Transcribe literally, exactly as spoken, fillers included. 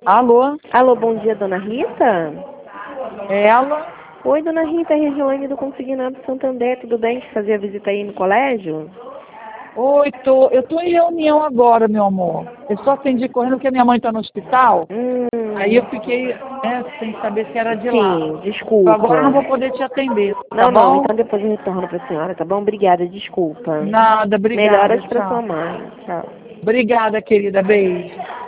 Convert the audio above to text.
Alô? Alô, bom dia, dona Rita? É ela? Oi, dona Rita, Regiane do Consignado Santander, tudo bem? Que fazia visita aí no colégio? Oi, tô, eu tô em reunião agora, meu amor. Eu só atendi correndo porque minha mãe tá no hospital. Hum, Aí eu fiquei, né, sem saber se era de lá. sim, Eu agora desculpa. não vou poder te atender, tá Não, não, bom? então depois eu retorno pra senhora, tá bom? Obrigada, desculpa. Nada, obrigada, Melhoras pra tchau. sua mãe. Tchau. Obrigada, querida, beijo.